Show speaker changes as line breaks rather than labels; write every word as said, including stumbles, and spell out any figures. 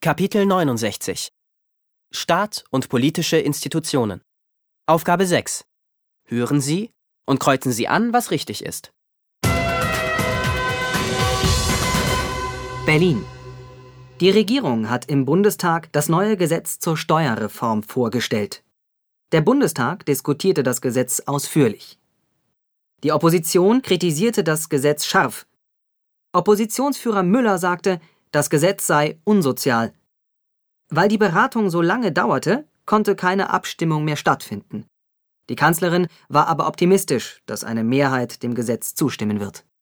Kapitel neunundsechzig Staat und politische Institutionen. Aufgabe sechs. Hören Sie und kreuzen Sie an, was richtig ist.
Berlin. Die Regierung hat im Bundestag das neue Gesetz zur Steuerreform vorgestellt. Der Bundestag diskutierte das Gesetz ausführlich. Die Opposition kritisierte das Gesetz scharf. Oppositionsführer Müller sagte, das Gesetz sei unsozial. Weil die Beratung so lange dauerte, konnte keine Abstimmung mehr stattfinden. Die Kanzlerin war aber optimistisch, dass eine Mehrheit dem Gesetz zustimmen wird.